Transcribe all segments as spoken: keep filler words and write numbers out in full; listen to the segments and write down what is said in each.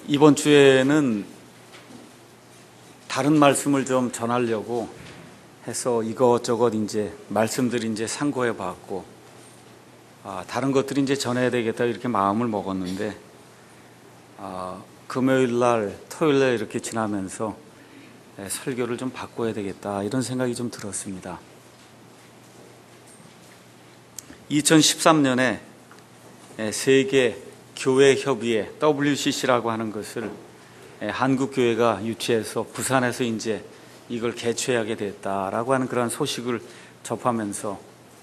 이번 주에는 다른 말씀을 좀 전하려고 해서 이것저것 이제 말씀들이 이제 상고해 봤고, 아, 다른 것들이 이제 전해야 되겠다 이렇게 마음을 먹었는데, 아, 금요일 날, 토요일 날 이렇게 지나면서 예, 설교를 좀 바꿔야 되겠다 이런 생각이 좀 들었습니다. 이천십삼 년에 예, 세계 교회 협의회 더블유씨씨라고 하는 것을 예, 한국 교회가 유치해서 부산에서 이제 이걸 개최하게 됐다라고 하는 그런 소식을 접하면서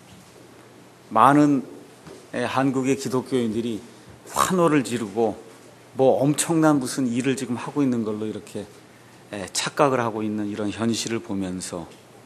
많은 예, 한국의 기독교인들이 환호를 지르고 뭐 엄청난 무슨 일을 지금 하고 있는 걸로 이렇게 예, 착각을 하고 있는 이런 현실을 보면서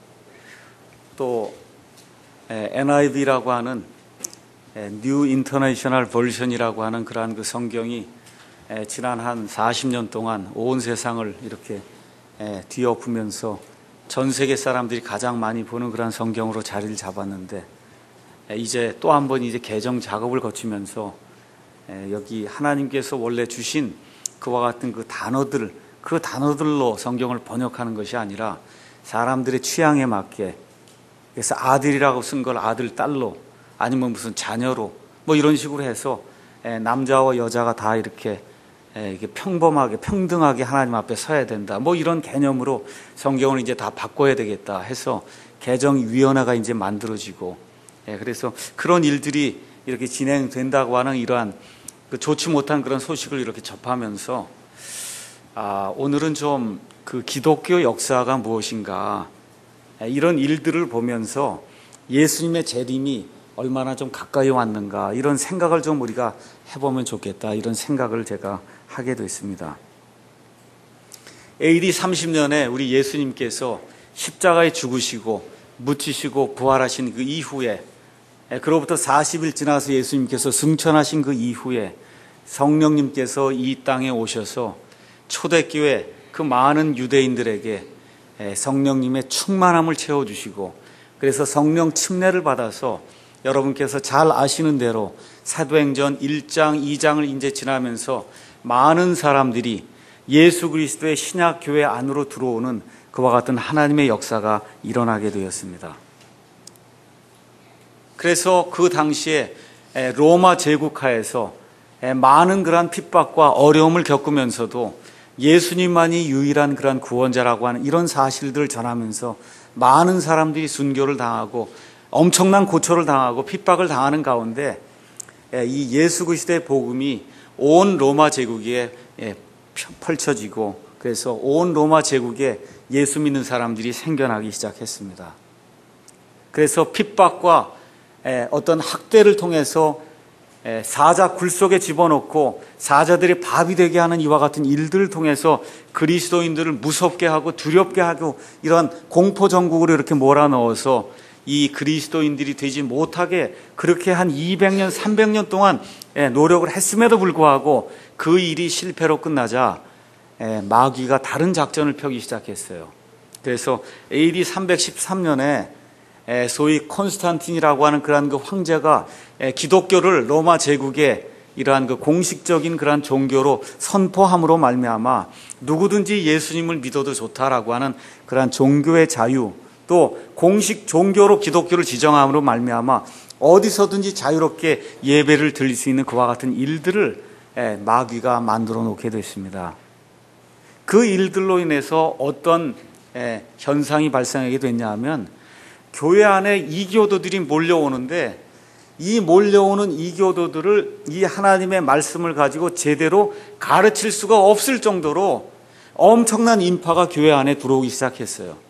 또 예, 엔아이브이라고 하는 뉴 인터내셔널 버전이라고 하는 그러한 그 성경이 예, 지난 한 사십 년 동안 온 세상을 이렇게 예, 뒤엎으면서 전 세계 사람들이 가장 많이 보는 그런 성경으로 자리를 잡았는데 예, 이제 또 한 번 이제 개정 작업을 거치면서 예, 여기 하나님께서 원래 주신 그와 같은 그 단어들, 그 단어들로 성경을 번역하는 것이 아니라 사람들의 취향에 맞게, 그래서 아들이라고 쓴 걸 아들, 딸로, 아니면 무슨 자녀로 뭐 이런 식으로 해서 예, 남자와 여자가 다 이렇게 예, 이게 평범하게 평등하게 하나님 앞에 서야 된다, 뭐 이런 개념으로 성경을 이제 다 바꿔야 되겠다 해서 개정위원회가 이제 만들어지고, 예, 그래서 그런 일들이 이렇게 진행된다고 하는 이러한 그 좋지 못한 그런 소식을 이렇게 접하면서 아, 오늘은 좀 그 기독교 역사가 무엇인가, 예, 이런 일들을 보면서 예수님의 재림이 얼마나 좀 가까이 왔는가 이런 생각을 좀 우리가 해보면 좋겠다 이런 생각을 제가 하게 됐습니다. 에이디 삼십 년에 우리 예수님께서 십자가에 죽으시고 묻히시고 부활하신 그 이후에, 그로부터 사십 일 지나서 예수님께서 승천하신 그 이후에 성령님께서 이 땅에 오셔서 초대교회 그 많은 유대인들에게 성령님의 충만함을 채워주시고, 그래서 성령 침례를 받아서 여러분께서 잘 아시는 대로 사도행전 일 장, 이 장을 이제 지나면서 많은 사람들이 예수 그리스도의 신약 교회 안으로 들어오는 그와 같은 하나님의 역사가 일어나게 되었습니다. 그래서 그 당시에 로마 제국하에서 많은 그러한 핍박과 어려움을 겪으면서도 예수님만이 유일한 그러한 구원자라고 하는 이런 사실들을 전하면서 많은 사람들이 순교를 당하고 엄청난 고초를 당하고 핍박을 당하는 가운데 이 예수 그리스도의 복음이 온 로마 제국에 펼쳐지고, 그래서 온 로마 제국에 예수 믿는 사람들이 생겨나기 시작했습니다. 그래서 핍박과 어떤 학대를 통해서 사자 굴 속에 집어넣고 사자들이 밥이 되게 하는 이와 같은 일들을 통해서 그리스도인들을 무섭게 하고 두렵게 하고 이런 공포 전국으로 이렇게 몰아넣어서 이 그리스도인들이 되지 못하게 그렇게 한 이백 년, 삼백 년 동안 노력을 했음에도 불구하고 그 일이 실패로 끝나자 마귀가 다른 작전을 펴기 시작했어요. 그래서 에이디 삼백십삼 년에 소위 콘스탄틴이라고 하는 그러한 그 황제가 기독교를 로마 제국의 이러한 그 공식적인 그러한 종교로 선포함으로 말미암아 누구든지 예수님을 믿어도 좋다라고 하는 그러한 종교의 자유, 또 공식 종교로 기독교를 지정함으로 말미암아 어디서든지 자유롭게 예배를 드릴 수 있는 그와 같은 일들을 마귀가 만들어 놓게 됐습니다. 그 일들로 인해서 어떤 현상이 발생하게 됐냐 하면 교회 안에 이교도들이 몰려오는데 이 몰려오는 이교도들을 이 하나님의 말씀을 가지고 제대로 가르칠 수가 없을 정도로 엄청난 인파가 교회 안에 들어오기 시작했어요.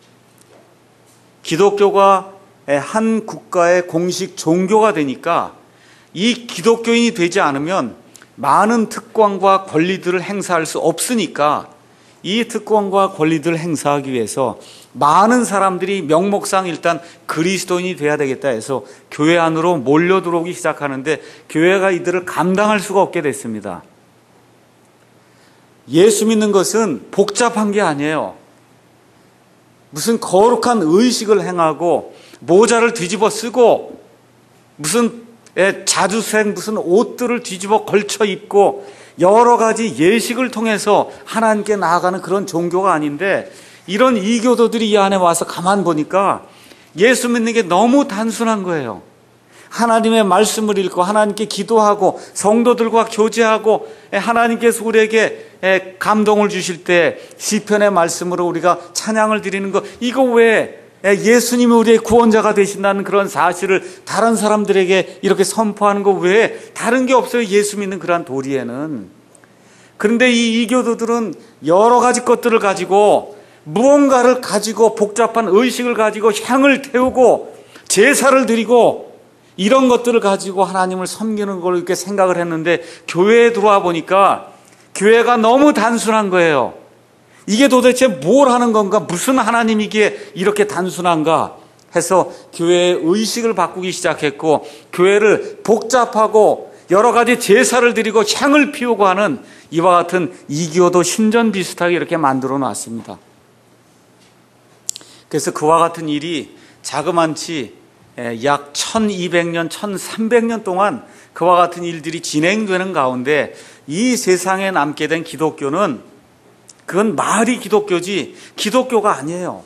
기독교가 한 국가의 공식 종교가 되니까 이 기독교인이 되지 않으면 많은 특권과 권리들을 행사할 수 없으니까 이 특권과 권리들을 행사하기 위해서 많은 사람들이 명목상 일단 그리스도인이 돼야 되겠다 해서 교회 안으로 몰려 들어오기 시작하는데 교회가 이들을 감당할 수가 없게 됐습니다. 예수 믿는 것은 복잡한 게 아니에요. 무슨 거룩한 의식을 행하고 모자를 뒤집어 쓰고 무슨 자주색 무슨 옷들을 뒤집어 걸쳐 입고 여러 가지 예식을 통해서 하나님께 나아가는 그런 종교가 아닌데, 이런 이교도들이 이 안에 와서 가만 보니까 예수 믿는 게 너무 단순한 거예요. 하나님의 말씀을 읽고 하나님께 기도하고 성도들과 교제하고 하나님께서 우리에게 감동을 주실 때 시편의 말씀으로 우리가 찬양을 드리는 거, 이거 왜 예수님이 우리의 구원자가 되신다는 그런 사실을 다른 사람들에게 이렇게 선포하는 거 왜 다른 게 없어요, 예수 믿는 그러한 도리에는. 그런데 이 이교도들은 여러 가지 것들을 가지고, 무언가를 가지고 복잡한 의식을 가지고 향을 태우고 제사를 드리고 이런 것들을 가지고 하나님을 섬기는 걸 이렇게 생각을 했는데, 교회에 들어와 보니까 교회가 너무 단순한 거예요. 이게 도대체 뭘 하는 건가? 무슨 하나님이기에 이렇게 단순한가? 해서 교회의 의식을 바꾸기 시작했고, 교회를 복잡하고 여러 가지 제사를 드리고 향을 피우고 하는 이와 같은 이교도 신전 비슷하게 이렇게 만들어 놨습니다. 그래서 그와 같은 일이 자그만치 약 천이백 년, 천삼백 년 동안 그와 같은 일들이 진행되는 가운데 이 세상에 남게 된 기독교는, 그건 말이 기독교지 기독교가 아니에요.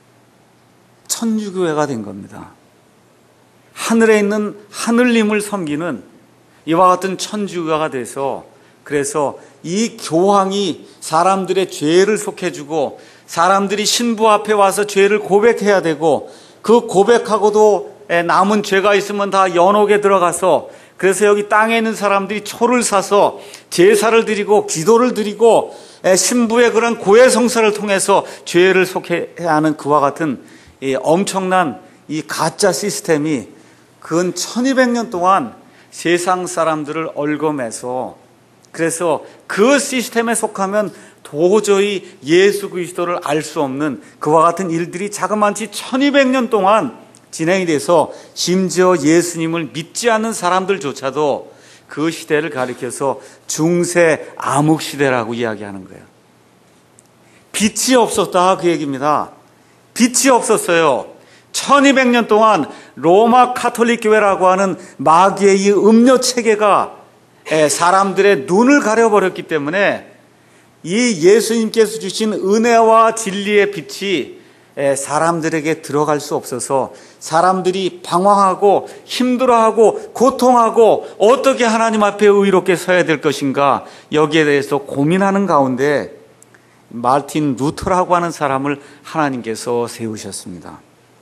천주교회가 된 겁니다. 하늘에 있는 하늘님을 섬기는 이와 같은 천주교가 돼서, 그래서 이 교황이 사람들의 죄를 속해주고 사람들이 신부 앞에 와서 죄를 고백해야 되고, 그 고백하고도 남은 죄가 있으면 다 연옥에 들어가서, 그래서 여기 땅에 있는 사람들이 초를 사서 제사를 드리고 기도를 드리고 신부의 그런 고해성사를 통해서 죄를 속해야 하는 그와 같은 이 엄청난 이 가짜 시스템이 근 천이백 년 동안 세상 사람들을 얽어매서, 그래서 그 시스템에 속하면 도저히 예수 그리스도를 알 수 없는 그와 같은 일들이 자그마치 천이백 년 동안 진행이 돼서, 심지어 예수님을 믿지 않는 사람들조차도 그 시대를 가리켜서 중세 암흑 시대라고 이야기하는 거예요. 빛이 없었다, 그 얘기입니다. 빛이 없었어요. 천이백 년 동안 로마 카톨릭 교회라고 하는 마귀의 이 음료 체계가 사람들의 눈을 가려버렸기 때문에 이 예수님께서 주신 은혜와 진리의 빛이 사람들에게 들어갈 수 없어서 사람들이 방황하고 힘들어하고 고통하고 어떻게 하나님 앞에 의롭게 서야 될 것인가, 여기에 대해서 고민하는 가운데 마르틴 루터라고 하는 사람을 하나님께서 세우셨습니다.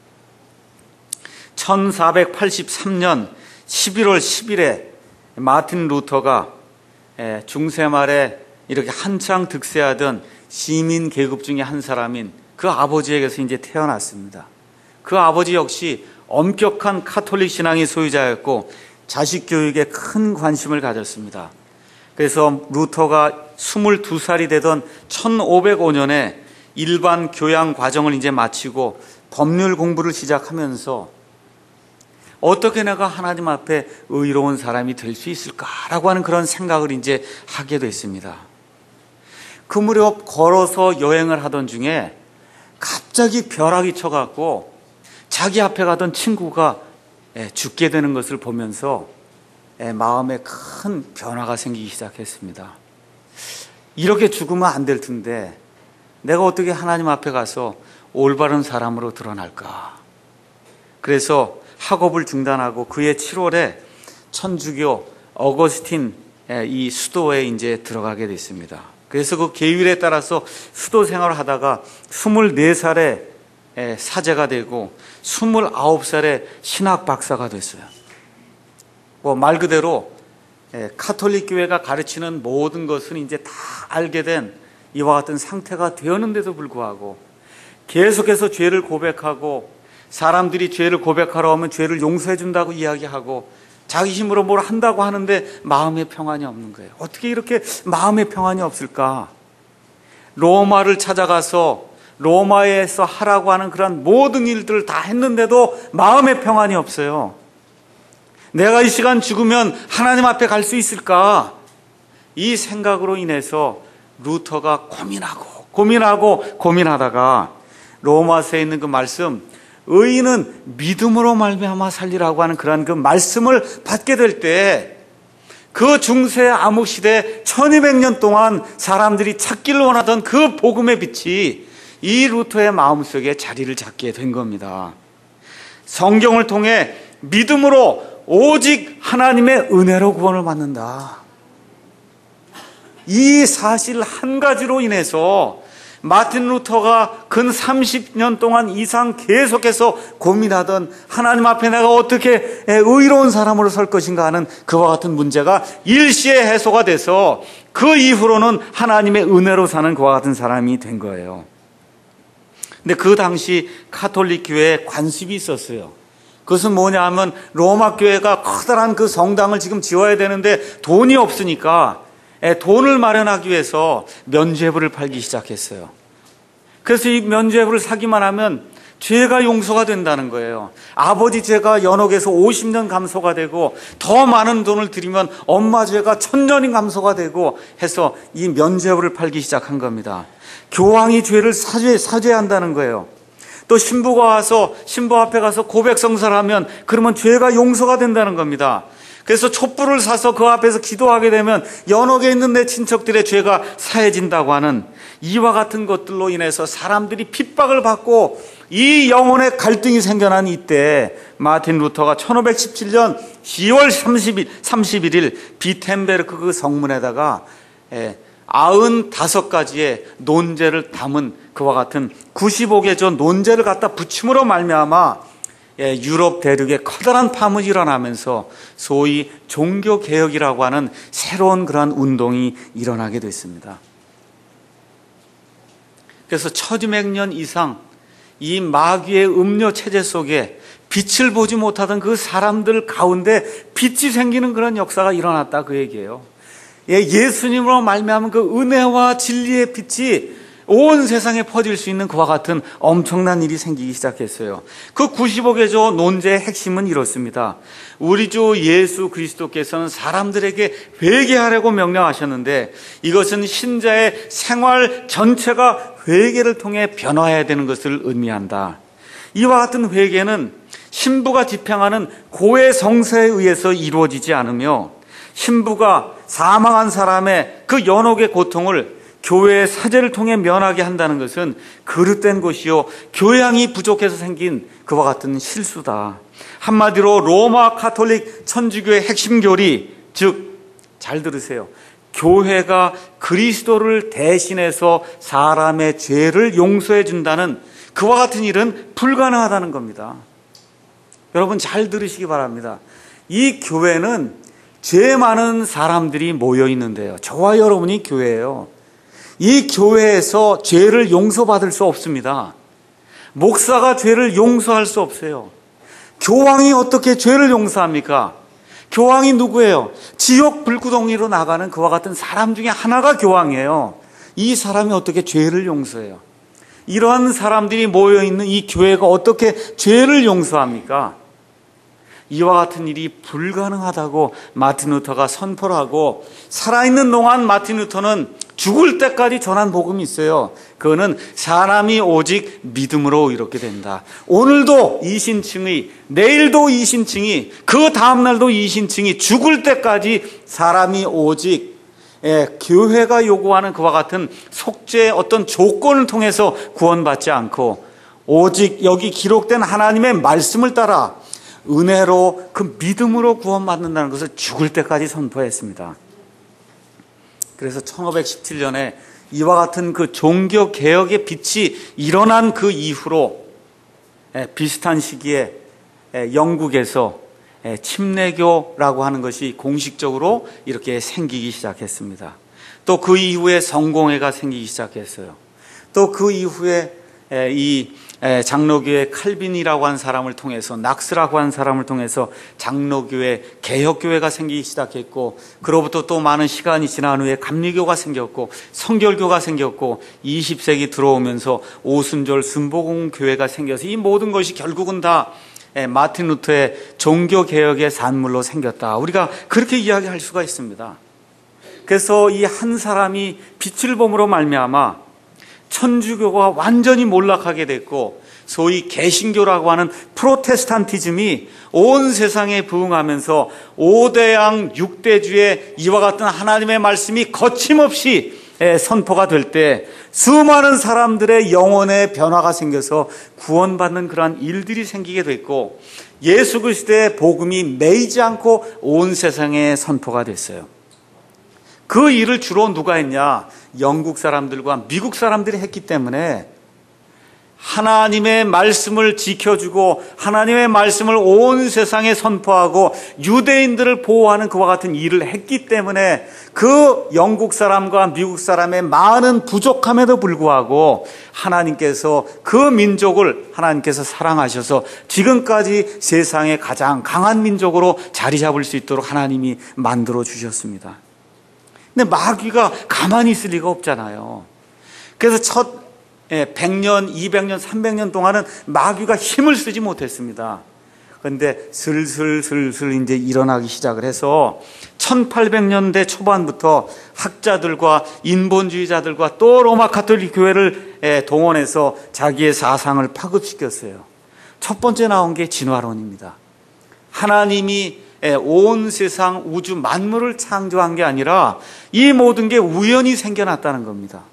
천사백팔십삼 년 십일월 십일에 마르틴 루터가 중세 말에 이렇게 한창 득세하던 시민 계급 중에 한 사람인 그 아버지에게서 이제 태어났습니다. 그 아버지 역시 엄격한 카톨릭 신앙의 소유자였고 자식 교육에 큰 관심을 가졌습니다. 그래서 루터가 스물두 살이 되던 천오백오 년에 일반 교양 과정을 이제 마치고 법률 공부를 시작하면서 어떻게 내가 하나님 앞에 의로운 사람이 될 수 있을까라고 하는 그런 생각을 이제 하게 됐습니다. 그 무렵 걸어서 여행을 하던 중에 갑자기 벼락이 쳐갖고 자기 앞에 가던 친구가 죽게 되는 것을 보면서 마음에 큰 변화가 생기기 시작했습니다. 이렇게 죽으면 안 될 텐데 내가 어떻게 하나님 앞에 가서 올바른 사람으로 드러날까. 그래서 학업을 중단하고 그해 칠월에 천주교 어거스틴 이 수도에 이제 들어가게 됐습니다. 그래서 그 계율에 따라서 수도 생활을 하다가 스물네 살에 사제가 되고 스물아홉 살에 신학 박사가 됐어요. 뭐 말 그대로 카톨릭 교회가 가르치는 모든 것은 이제 다 알게 된 이와 같은 상태가 되었는데도 불구하고 계속해서 죄를 고백하고, 사람들이 죄를 고백하러 오면 죄를 용서해 준다고 이야기하고 자기 힘으로 뭘 한다고 하는데 마음의 평안이 없는 거예요. 어떻게 이렇게 마음의 평안이 없을까? 로마를 찾아가서 로마에서 하라고 하는 그런 모든 일들을 다 했는데도 마음의 평안이 없어요. 내가 이 시간 죽으면 하나님 앞에 갈 수 있을까? 이 생각으로 인해서 루터가 고민하고 고민하고 고민하다가 로마서에 있는 그 말씀, 의인은 믿음으로 말미암아 살리라고 하는 그러한 그 말씀을 받게 될 때 그 중세 암흑 시대 천이백 년 동안 사람들이 찾기를 원하던 그 복음의 빛이 이 루터의 마음속에 자리를 잡게 된 겁니다. 성경을 통해 믿음으로 오직 하나님의 은혜로 구원을 받는다. 이 사실 한 가지로 인해서 마틴 루터가 근 삼십 년 동안 이상 계속해서 고민하던 하나님 앞에 내가 어떻게 의로운 사람으로 설 것인가 하는 그와 같은 문제가 일시에 해소가 돼서 그 이후로는 하나님의 은혜로 사는 그와 같은 사람이 된 거예요. 근데 그 당시 가톨릭 교회에 관습이 있었어요. 그것은 뭐냐 하면 로마 교회가 커다란 그 성당을 지금 지어야 되는데 돈이 없으니까 돈을 마련하기 위해서 면죄부를 팔기 시작했어요. 그래서 이 면죄부를 사기만 하면 죄가 용서가 된다는 거예요. 아버지 죄가 연옥에서 오십 년 감소가 되고 더 많은 돈을 들이면 엄마 죄가 천 년이 감소가 되고 해서 이 면죄부를 팔기 시작한 겁니다. 교황이 죄를 사죄, 사죄한다는 거예요. 또 신부가 와서 신부 앞에 가서 고백성사를 하면 그러면 죄가 용서가 된다는 겁니다. 그래서 촛불을 사서 그 앞에서 기도하게 되면 연옥에 있는 내 친척들의 죄가 사해진다고 하는 이와 같은 것들로 인해서 사람들이 핍박을 받고 이 영혼의 갈등이 생겨난 이때 마틴 루터가 천오백십칠 년 시월 삼십일 일 비텐베르크 그 성문에다가 구십오 가지의 논제를 담은 그와 같은 구십오 개 저 논제를 갖다 붙임으로 말미암아 유럽 대륙에 커다란 파문이 일어나면서 소위 종교개혁이라고 하는 새로운 그러한 운동이 일어나게 됐습니다. 그래서 천이백 년 이상 이 마귀의 음료 체제 속에 빛을 보지 못하던 그 사람들 가운데 빛이 생기는 그런 역사가 일어났다 그 얘기예요. 예수님으로 말미암은 그 은혜와 진리의 빛이 온 세상에 퍼질 수 있는 그와 같은 엄청난 일이 생기기 시작했어요. 그 구십오 개 조 논제의 핵심은 이렇습니다. 우리 주 예수 그리스도께서는 사람들에게 회개하라고 명령하셨는데 이것은 신자의 생활 전체가 회개를 통해 변화해야 되는 것을 의미한다. 이와 같은 회개는 신부가 집행하는 고해 성사에 의해서 이루어지지 않으며 신부가 사망한 사람의 그 연옥의 고통을 교회의 사제를 통해 면하게 한다는 것은 그릇된 것이요 교양이 부족해서 생긴 그와 같은 실수다. 한마디로 로마 가톨릭 천주교의 핵심 교리, 즉 잘 들으세요. 교회가 그리스도를 대신해서 사람의 죄를 용서해 준다는 그와 같은 일은 불가능하다는 겁니다. 여러분 잘 들으시기 바랍니다. 이 교회는 죄 많은 사람들이 모여 있는데요. 저와 여러분이 교회예요. 이 교회에서 죄를 용서받을 수 없습니다. 목사가 죄를 용서할 수 없어요. 교황이 어떻게 죄를 용서합니까? 교황이 누구예요? 지옥 불구덩이로 나가는 그와 같은 사람 중에 하나가 교황이에요. 이 사람이 어떻게 죄를 용서해요? 이러한 사람들이 모여있는 이 교회가 어떻게 죄를 용서합니까? 이와 같은 일이 불가능하다고 마틴 루터가 선포를 하고 살아있는 동안 마틴 루터는 죽을 때까지 전한 복음이 있어요. 그거는 사람이 오직 믿음으로 이렇게 된다. 오늘도 이신층이, 내일도 이신층이, 그 다음날도 이신층이 죽을 때까지 사람이 오직 예, 교회가 요구하는 그와 같은 속죄의 어떤 조건을 통해서 구원받지 않고 오직 여기 기록된 하나님의 말씀을 따라 은혜로 그 믿음으로 구원받는다는 것을 죽을 때까지 선포했습니다. 그래서 천오백십칠 년에 이와 같은 그 종교개혁의 빛이 일어난 그 이후로 비슷한 시기에 영국에서 침례교라고 하는 것이 공식적으로 이렇게 생기기 시작했습니다. 또 그 이후에 성공회가 생기기 시작했어요. 또 그 이후에 이 장로교회 칼빈이라고 한 사람을 통해서 낙스라고 한 사람을 통해서 장로교회 개혁교회가 생기기 시작했고 그로부터 또 많은 시간이 지난 후에 감리교가 생겼고 성결교가 생겼고 이십 세기 들어오면서 오순절 순복음교회가 생겨서 이 모든 것이 결국은 다 마틴 루터의 종교개혁의 산물로 생겼다. 우리가 그렇게 이야기할 수가 있습니다. 그래서 이 한 사람이 빛을 봄으로 말미암아 천주교가 완전히 몰락하게 됐고 소위 개신교라고 하는 프로테스탄티즘이 온 세상에 부흥하면서 오대양 육대주의 이와 같은 하나님의 말씀이 거침없이 선포가 될 때 수많은 사람들의 영혼의 변화가 생겨서 구원받는 그러한 일들이 생기게 됐고, 예수 그리스도의 복음이 매이지 않고 온 세상에 선포가 됐어요. 그 일을 주로 누가 했냐? 영국 사람들과 미국 사람들이 했기 때문에 하나님의 말씀을 지켜주고 하나님의 말씀을 온 세상에 선포하고 유대인들을 보호하는 그와 같은 일을 했기 때문에 그 영국 사람과 미국 사람의 많은 부족함에도 불구하고 하나님께서 그 민족을 하나님께서 사랑하셔서 지금까지 세상의 가장 강한 민족으로 자리 잡을 수 있도록 하나님이 만들어 주셨습니다. 근데 마귀가 가만히 있을 리가 없잖아요. 그래서 첫 백 년, 이백 년, 삼백 년 동안은 마귀가 힘을 쓰지 못했습니다. 그런데 슬슬 슬슬 이제 일어나기 시작을 해서 천팔백 년대 초반부터 학자들과 인본주의자들과 또 로마 가톨릭 교회를 동원해서 자기의 사상을 파급시켰어요. 첫 번째 나온 게 진화론입니다. 하나님이 온 세상 우주 만물을 창조한 게 아니라 이 모든 게 우연히 생겨났다는 겁니다.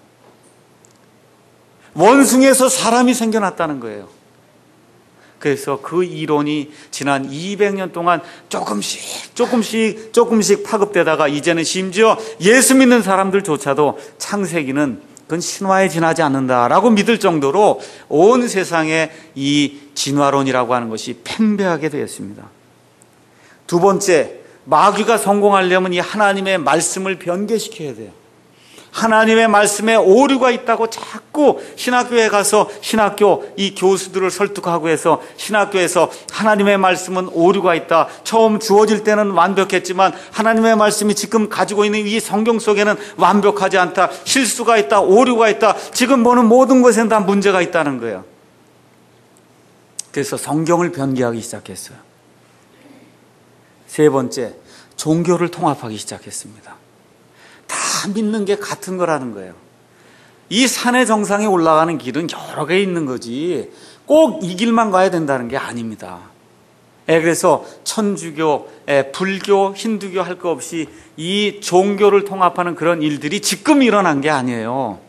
원숭이에서 사람이 생겨났다는 거예요. 그래서 그 이론이 지난 이백 년 동안 조금씩 조금씩 조금씩 파급되다가 이제는 심지어 예수 믿는 사람들조차도 창세기는 그건 신화에 지나지 않는다라고 믿을 정도로 온 세상에 이 진화론이라고 하는 것이 팽배하게 되었습니다. 두 번째, 마귀가 성공하려면 이 하나님의 말씀을 변개시켜야 돼요. 하나님의 말씀에 오류가 있다고 자꾸 신학교에 가서 신학교 이 교수들을 설득하고 해서 신학교에서 하나님의 말씀은 오류가 있다. 처음 주어질 때는 완벽했지만 하나님의 말씀이 지금 가지고 있는 이 성경 속에는 완벽하지 않다. 실수가 있다. 오류가 있다. 지금 보는 모든 것에는 다 문제가 있다는 거예요. 그래서 성경을 변개하기 시작했어요. 세 번째, 종교를 통합하기 시작했습니다. 다 믿는 게 같은 거라는 거예요. 이 산의 정상에 올라가는 길은 여러 개 있는 거지 꼭 이 길만 가야 된다는 게 아닙니다. 그래서 천주교, 불교, 힌두교 할 거 없이 이 종교를 통합하는 그런 일들이 지금 일어난 게 아니에요.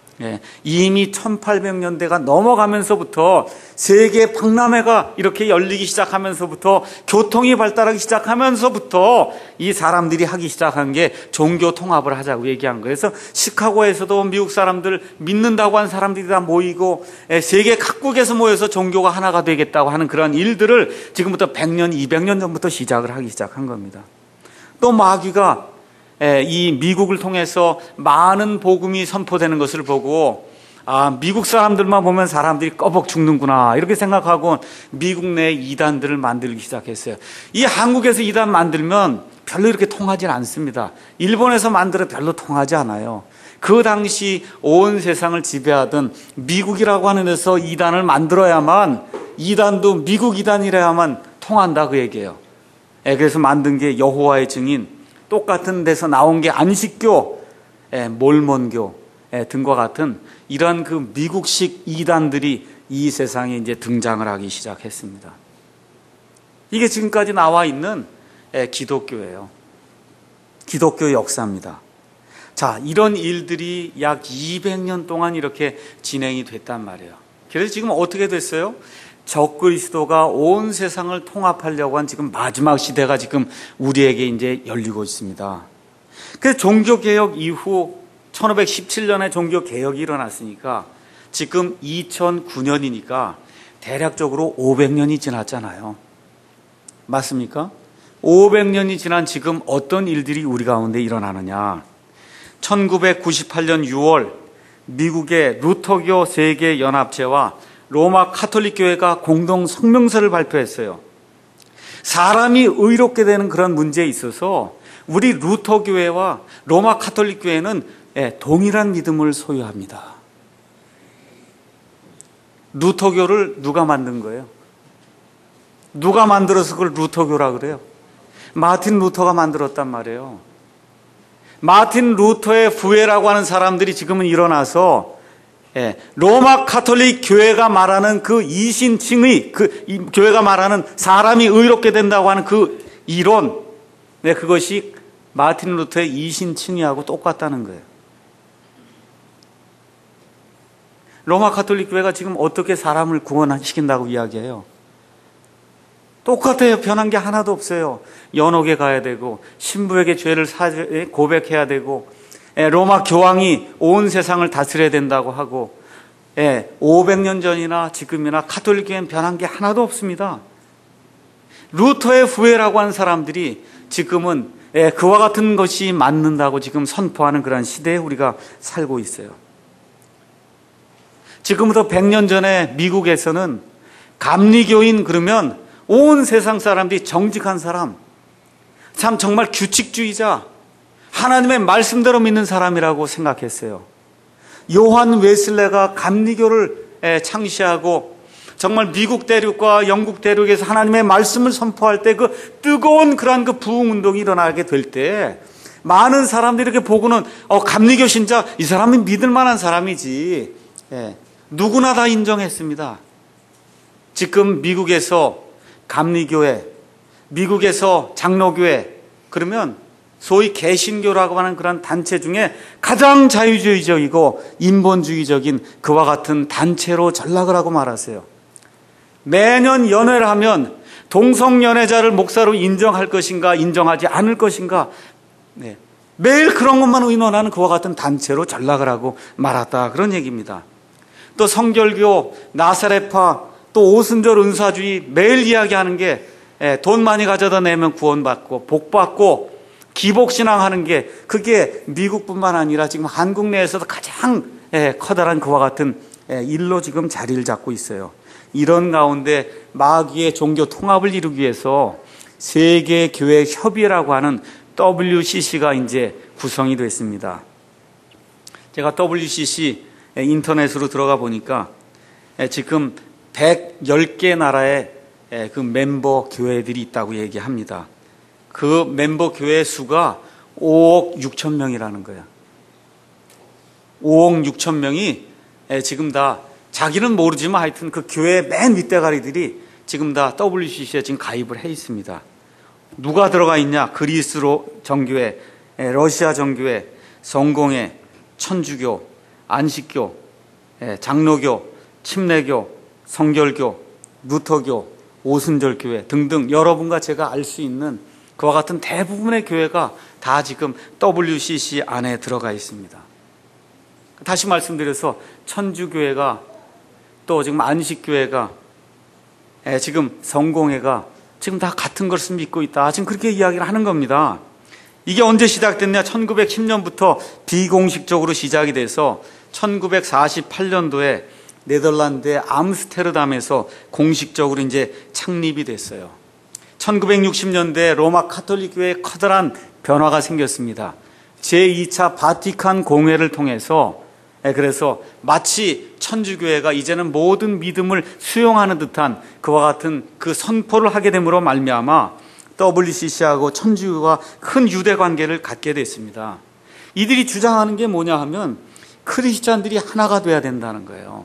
이미 천팔백 년대가 넘어가면서부터 세계 박람회가 이렇게 열리기 시작하면서부터 교통이 발달하기 시작하면서부터 이 사람들이 하기 시작한 게 종교 통합을 하자고 얘기한 거예요. 그래서 시카고에서도 미국 사람들 믿는다고 한 사람들이 다 모이고 세계 각국에서 모여서 종교가 하나가 되겠다고 하는 그런 일들을 지금부터 백 년, 이백 년 전부터 시작을 하기 시작한 겁니다. 또 마귀가 이 미국을 통해서 많은 복음이 선포되는 것을 보고 아, 미국 사람들만 보면 사람들이 꺼벅 죽는구나 이렇게 생각하고 미국 내 이단들을 만들기 시작했어요. 이 한국에서 이단 만들면 별로 이렇게 통하지 않습니다. 일본에서 만들어 별로 통하지 않아요. 그 당시 온 세상을 지배하던 미국이라고 하는 데서 이단을 만들어야만, 이단도 미국 이단이라야만 통한다 그 얘기예요. 그래서 만든 게 여호와의 증인, 똑같은 데서 나온 게 안식교, 몰몬교 등과 같은 이런 그 미국식 이단들이 이 세상에 이제 등장을 하기 시작했습니다. 이게 지금까지 나와 있는 기독교예요. 기독교 역사입니다. 자, 이런 일들이 약 이백 년 동안 이렇게 진행이 됐단 말이에요. 그래서 지금 어떻게 됐어요? 적그리스도가 온 세상을 통합하려고 한 지금 마지막 시대가 지금 우리에게 이제 열리고 있습니다. 그래서 종교개혁 이후 천오백십칠 년에 종교개혁이 일어났으니까 지금 이천구 년이니까 대략적으로 오백 년이 지났잖아요. 맞습니까? 오백 년이 지난 지금 어떤 일들이 우리 가운데 일어나느냐. 천구백구십팔 년 유월 미국의 루터교 세계연합체와 로마 가톨릭 교회가 공동 성명서를 발표했어요. 사람이 의롭게 되는 그런 문제에 있어서 우리 루터 교회와 로마 가톨릭 교회는 동일한 믿음을 소유합니다. 루터교를 누가 만든 거예요? 누가 만들어서 그걸 루터교라 그래요? 마틴 루터가 만들었단 말이에요. 마틴 루터의 후예라고 하는 사람들이 지금은 일어나서 예, 로마 가톨릭 교회가 말하는 그 이신칭의, 그 이, 교회가 말하는 사람이 의롭게 된다고 하는 그 이론, 네, 그것이 마틴 루터의 이신칭의하고 똑같다는 거예요. 로마 가톨릭 교회가 지금 어떻게 사람을 구원시킨다고 이야기해요? 똑같아요. 변한 게 하나도 없어요. 연옥에 가야 되고, 신부에게 죄를 고백해야 되고, 로마 교황이 온 세상을 다스려야 된다고 하고, 오백 년 전이나 지금이나 가톨릭 교회는 변한 게 하나도 없습니다. 루터의 후예라고 하는 사람들이 지금은 그와 같은 것이 맞는다고 지금 선포하는 그런 시대에 우리가 살고 있어요. 지금부터 백 년 전에 미국에서는 감리교인 그러면 온 세상 사람들이 정직한 사람, 참 정말 규칙주의자, 하나님의 말씀대로 믿는 사람이라고 생각했어요. 요한 웨슬레가 감리교를 창시하고 정말 미국 대륙과 영국 대륙에서 하나님의 말씀을 선포할 때 그 뜨거운 그러한 그 부흥운동이 일어나게 될 때 많은 사람들이 이렇게 보고는 어, 감리교 신자, 이 사람은 믿을 만한 사람이지. 예, 누구나 다 인정했습니다. 지금 미국에서 감리교회, 미국에서 장로교회, 그러면 소위 개신교라고 하는 그런 단체 중에 가장 자유주의적이고 인본주의적인 그와 같은 단체로 전락을 하고 말았어요. 매년 연회를 하면 동성연애자를 목사로 인정할 것인가 인정하지 않을 것인가, 네, 매일 그런 것만 의논하는 그와 같은 단체로 전락을 하고 말았다, 그런 얘기입니다. 또 성결교, 나사렛파, 또 오순절 은사주의, 매일 이야기하는 게 돈 많이 가져다 내면 구원받고 복받고 기복신앙하는 게, 그게 미국뿐만 아니라 지금 한국 내에서도 가장 커다란 그와 같은 일로 지금 자리를 잡고 있어요. 이런 가운데 마귀의 종교 통합을 이루기 위해서 세계교회협의회라고 하는 더블유씨씨가 이제 구성이 됐습니다. 제가 더블유씨씨 인터넷으로 들어가 보니까 지금 백십 개 나라의 그 멤버 교회들이 있다고 얘기합니다. 그 멤버 교회 수가 오억 육천 명이라는 거예요. 오억 육천 명이 지금 다, 자기는 모르지만 하여튼 그 교회 맨 윗대가리들이 지금 다 더블유씨씨에 지금 가입을 해 있습니다. 누가 들어가 있냐? 그리스 정교회, 러시아 정교회, 성공회, 천주교, 안식교, 장로교, 침례교, 성결교, 루터교, 오순절교회 등등 여러분과 제가 알 수 있는 그와 같은 대부분의 교회가 다 지금 더블유씨씨 안에 들어가 있습니다. 다시 말씀드려서 천주교회가, 또 지금 안식교회가, 지금 성공회가 지금 다 같은 것을 믿고 있다, 지금 그렇게 이야기를 하는 겁니다. 이게 언제 시작됐냐? 천구백십 년부터 비공식적으로 시작이 돼서 천구백사십팔 년도에 네덜란드의 암스테르담에서 공식적으로 이제 창립이 됐어요. 천구백육십 년대 로마 가톨릭 교회에 커다란 변화가 생겼습니다. 제이 차 바티칸 공회를 통해서, 그래서 마치 천주교회가 이제는 모든 믿음을 수용하는 듯한 그와 같은 그 선포를 하게 됨으로 말미암아 더블유씨씨하고 천주교가 큰 유대 관계를 갖게 됐습니다. 이들이 주장하는 게 뭐냐 하면 크리스찬들이 하나가 돼야 된다는 거예요.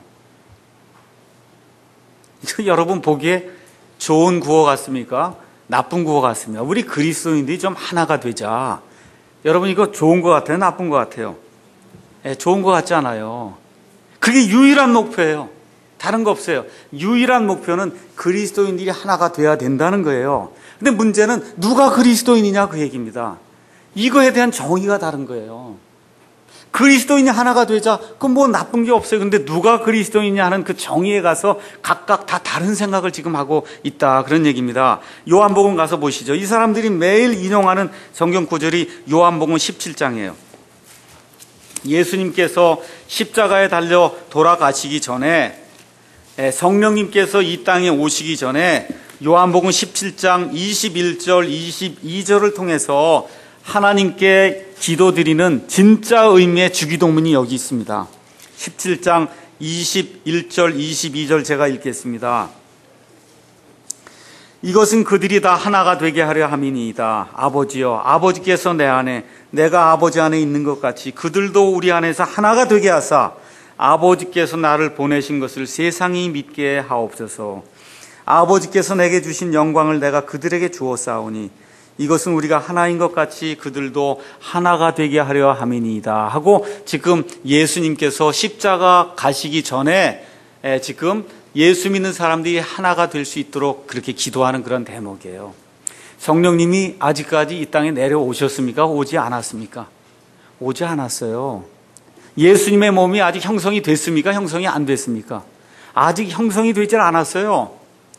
여러분 보기에 좋은 구호 같습니까? 나쁜 구호 같습니까? 우리 그리스도인들이 좀 하나가 되자. 여러분 이거 좋은 것 같아요? 나쁜 것 같아요? 네, 좋은 것 같지 않아요? 그게 유일한 목표예요. 다른 거 없어요. 유일한 목표는 그리스도인들이 하나가 돼야 된다는 거예요. 근데 문제는 누가 그리스도인이냐, 그 얘기입니다. 이거에 대한 정의가 다른 거예요. 그리스도인이 하나가 되자, 그건 뭐 나쁜 게 없어요. 근데 누가 그리스도인이냐 하는 그 정의에 가서 각각 다 다른 생각을 지금 하고 있다, 그런 얘기입니다. 요한복음 가서 보시죠. 이 사람들이 매일 인용하는 성경 구절이 요한복음 십칠 장이에요. 예수님께서 십자가에 달려 돌아가시기 전에, 성령님께서 이 땅에 오시기 전에 요한복음 십칠 장 이십일 절 이십이 절을 통해서 하나님께 기도드리는 진짜 의미의 주기도문이 여기 있습니다. 십칠 장 이십일 절 이십이 절 제가 읽겠습니다. 이것은 그들이 다 하나가 되게 하려 함이니이다. 아버지여, 아버지께서 내 안에, 내가 아버지 안에 있는 것 같이 그들도 우리 안에서 하나가 되게 하사 아버지께서 나를 보내신 것을 세상이 믿게 하옵소서. 아버지께서 내게 주신 영광을 내가 그들에게 주었사오니 이것은 우리가 하나인 것 같이 그들도 하나가 되게 하려 함이니이다 하고, 지금 예수님께서 십자가 가시기 전에 지금 예수 믿는 사람들이 하나가 될 수 있도록 그렇게 기도하는 그런 대목이에요. 성령님이 아직까지 이 땅에 내려오셨습니까? 오지 않았습니까? 오지 않았어요. 예수님의 몸이 아직 형성이 됐습니까? 형성이 안 됐습니까? 아직 형성이 되질 않았어요.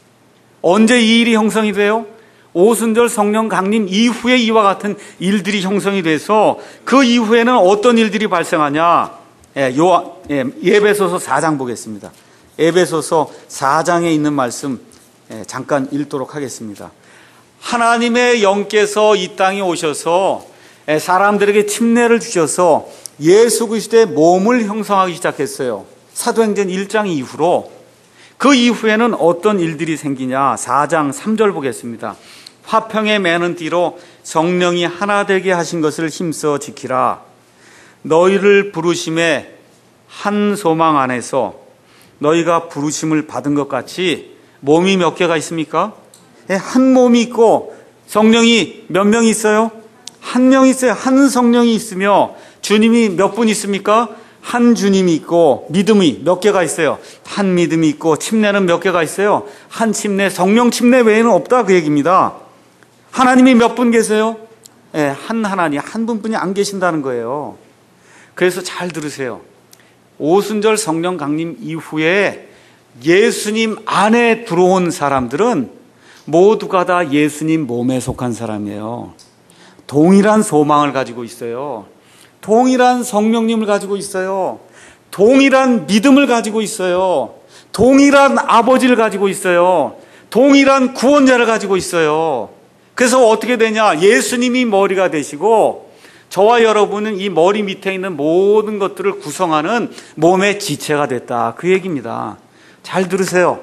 언제 이 일이 형성이 돼요? 오순절 성령 강림 이후에 이와 같은 일들이 형성이 돼서, 그 이후에는 어떤 일들이 발생하냐? 예, 요, 예, 에베소서 사 장 보겠습니다. 에베소서 사 장에 있는 말씀 예, 잠깐 읽도록 하겠습니다. 하나님의 영께서 이 땅에 오셔서 예, 사람들에게 침례를 주셔서 예수 그리스도의 몸을 형성하기 시작했어요. 사도행전 일 장 이후로. 그 이후에는 어떤 일들이 생기냐? 사 장 삼 절 보겠습니다. 화평에 매는 띠로 성령이 하나 되게 하신 것을 힘써 지키라. 너희를 부르심에 한 소망 안에서 너희가 부르심을 받은 것 같이, 몸이 몇 개가 있습니까? 한 몸이 있고 성령이 몇 명이 있어요? 한 명 있어요. 한 성령이 있으며 주님이 몇 분 있습니까? 한 주님이 있고, 믿음이 몇 개가 있어요? 한 믿음이 있고, 침례는 몇 개가 있어요? 한 침례, 성령 침례 외에는 없다 그 얘기입니다. 하나님이 몇 분 계세요? 예, 한 하나님, 한 분뿐이 안 계신다는 거예요. 그래서 잘 들으세요. 오순절 성령 강림 이후에 예수님 안에 들어온 사람들은 모두가 다 예수님 몸에 속한 사람이에요. 동일한 소망을 가지고 있어요. 동일한 성령님을 가지고 있어요. 동일한 믿음을 가지고 있어요. 동일한 아버지를 가지고 있어요. 동일한 구원자를 가지고 있어요. 그래서 어떻게 되냐? 예수님이 머리가 되시고 저와 여러분은 이 머리 밑에 있는 모든 것들을 구성하는 몸의 지체가 됐다 그 얘기입니다. 잘 들으세요.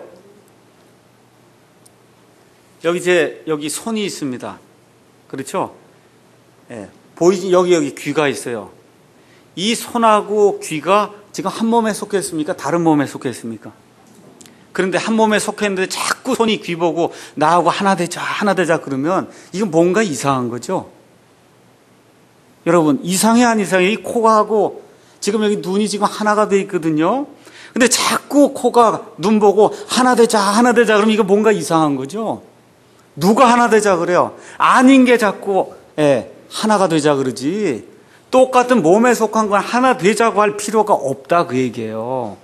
여기 제 여기 손이 있습니다. 그렇죠? 예. 보이지? 여기 여기 귀가 있어요. 이 손하고 귀가 지금 한 몸에 속했습니까? 다른 몸에 속했습니까? 그런데 한 몸에 속했는데 자꾸 손이 귀 보고 나하고 하나 되자 하나 되자 그러면 이건 뭔가 이상한 거죠. 여러분, 이상해 안 이상해? 이 코가 하고 지금 여기 눈이 지금 하나가 돼 있거든요. 근데 자꾸 코가 눈 보고 하나 되자 하나 되자 그러면 이거 뭔가 이상한 거죠. 누가 하나 되자 그래요? 아닌 게 자꾸 예, 하나가 되자 그러지. 똑같은 몸에 속한 건 하나 되자고 할 필요가 없다 그 얘기예요.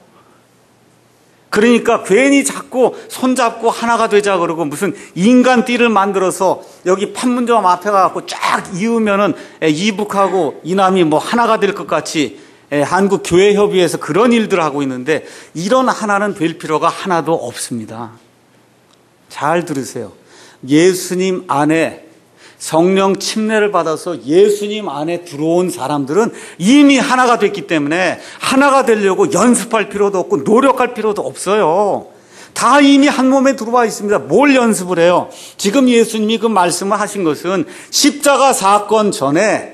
그러니까 괜히 자꾸 손잡고 하나가 되자 그러고 무슨 인간 띠를 만들어서 여기 판문점 앞에 가서 쫙 이으면은 이북하고 이남이 뭐 하나가 될 것 같이 한국 교회 협의회에서 그런 일들을 하고 있는데, 이런 하나는 될 필요가 하나도 없습니다. 잘 들으세요. 예수님 안에 성령 침례를 받아서 예수님 안에 들어온 사람들은 이미 하나가 됐기 때문에 하나가 되려고 연습할 필요도 없고 노력할 필요도 없어요. 다 이미 한 몸에 들어와 있습니다. 뭘 연습을 해요? 지금 예수님이 그 말씀을 하신 것은 십자가 사건 전에,